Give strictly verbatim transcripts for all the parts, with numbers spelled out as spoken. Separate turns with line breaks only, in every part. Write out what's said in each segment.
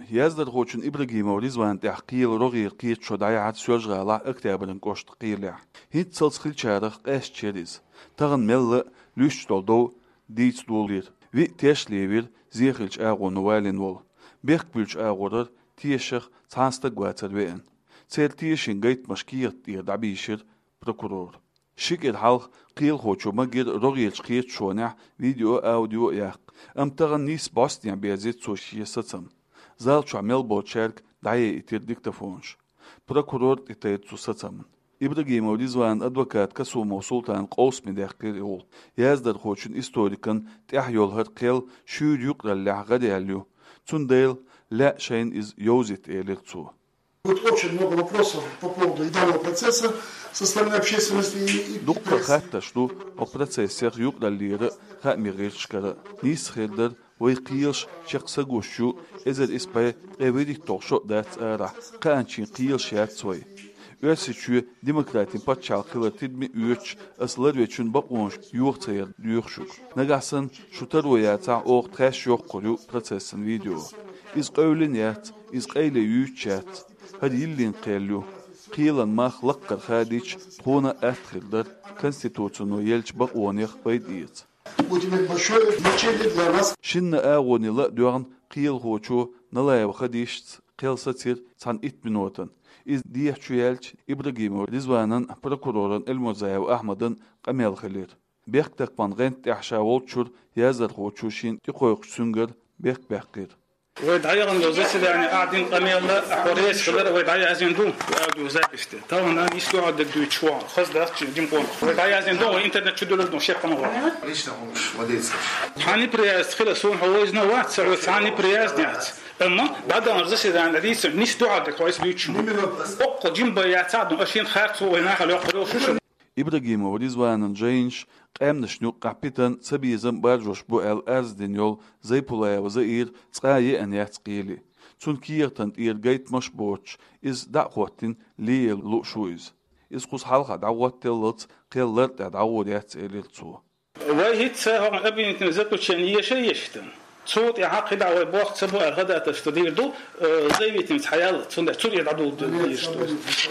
يزدر خوشن إبراهيم ورزوان تحقيل رغير قيت شو دايعات سوجغا لا اكتابلن قوشت قيلع هيت سلس خيل شارخ قاش تشيريز تغن مل لوش دولدو ديتس دولير وي تيش ليوير زيخلش آغو نوالين وول بيخ بلش آغورر تيشخ تانستا قواتر وين تير تيشين قيت مشكير دير دعبيشر بروكورور شكل حلق قيل خوشو مجر رغير قيت شونع فيديو أوديو ياق أم تغن نيس باستيان بيزيت سوشي ستم زال شو عمل بوتشارك دعيه يتير ديكتافونش بروكورور اتايت سو ستم إبراهيم ورزوان أدوكات كسو موصولتان قوس من داخل يول يازدر خوشن إستوريكن تحيول هر قيل شو يقرأ اللع غدياليو تنديل لا شين إز يوزيت إليرتسو.
Будет очень много вопросов по поводу данного процесса со стороны общественности и...
Доктор хатта что о процессе يقرأ الليرة خاميريشكرا نيس خيدر ويقيلش شخص غوشو إذا إسباي غيري توشو دات أرا قانشين قيل شات سوي Ösüçü demokratin patçalqılı tidmi üç aslar üçün baqonş yoxtayır yoxşuk. Nagasın şutar oyata oq trash yox qolu prosesin video. İz qövliniyat, iz qeyle yüçat. Hadi yillin qellu. Qilan maxlaq qadich qona atxildir konstitutsiyonu yelç baqoniq baydiyat.
Будет иметь большое значение для нас.
Шинна ағонила дуан qil hoçu nalay xadich qelsatir san it minuten. إذ ديح شويالش إبراهيم ورزوانن بروكورورن الموزايا وأحمدن قميل خلير بيخ تقبان غنت تحشا والشور يازر خوشوشين تقويق سنجر بيخ بيخير
ويدعي عن لوزيس يعني قاعدين قميل حوريس خلر ويدعي عايزين دوم قاعدوا زابشته طبعا أنا يسكوا عندك دوي شوا خاص ده جيمبون ويدعي عايزين دوم وإنترنت شو دول شيء قنوة
ليش نقولش وديس
حاني برياز خلصون هواجنا وات سعود حاني برياز نعت أما بعد أن رزش إذا أنا ليس نيش دعاء كويس بيتشون أقل جنب يعتادون أشين خارطوا ويناخ الوقت شو
إبراهيم ورزوانن جينش قام نشنو قابتن سبيزم بارجوش بو ال أرز دينيول زي بولايا وزير تقايا أن يتقيلي تون كيرتن إير جيت مش بوتش إز دعوتن لي لو شويز إز قوس حلقة دعوت تلت قيلت دعوت يتقيلي تسو
وهيت ساهم أبي نتنزلوا شنية شيء يشتن صوت يعقد على بوقت سبوع الغداء تستدير دو زي بيتم تحيال تون تون يدعو يشتو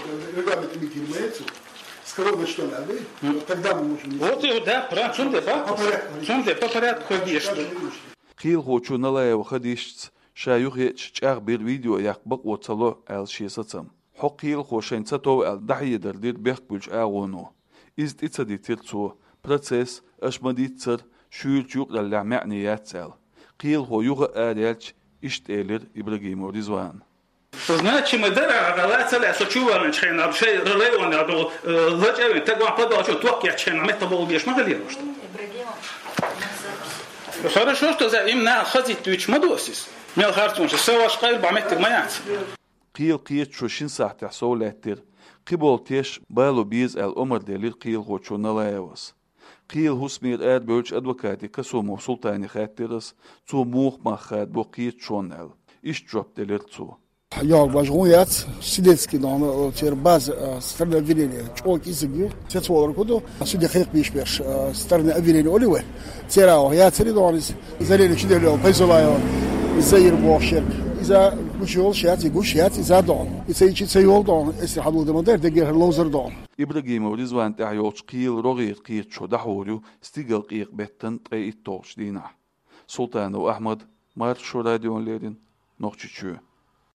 Скоро что надо, тогда мы можем...
Вот и да, прям сунде па, сунде по порядку ходишь.
قيل خوشو نلايا وخديشت شايوخ يتشعر بير فيديو يقبق وطلو ال شيستم حق قيل خوشين ستو ال دحي دردير بيخ بلج آغونو إز تيتسدي تيرتسو بروسيس أشمدي تسر شويل جوق للع معنيات سال قيل هو يوغ آليالش إشت إيلر إبراهيم ورزوان
Значи мы дара галаца ля сочувана чхена бшей релеона до лачевин тагва подачу туак я чхена мета был беш магалиро что. Хорошо что за им на хазит туч мадосис. Мел хартун что саваш qayl бамет маят.
قيل قيت شو شين ساعة تحصولاتر قبول تيش بالو بيز ال عمر دليل قيل خوشو نلايوس قيل هسمير آد بوش أدوكاتي كسو موصول تاني خاترس تو موخ ما خاد بو قيت شون ال إش جوب دليل تو
Я важгуят сидетский дом тербаз стороны авиления чок изги цецвол куду суди хайк бишбеш стороны авиления оливе терау я церидонис зарели чидело пейзолайо зайр бошер إذا مشيول شيات يقول شيات إذا دون إذا يجي سيول دون استحضور دمدر دقيق اللوزر دون
إبراهيم ورزوان تعيوش قيل رغير قيت شو دحوريو استيقل قيق بيتن طريق التوش دينا سلطان وأحمد مار شو راديون ليرين نوخشي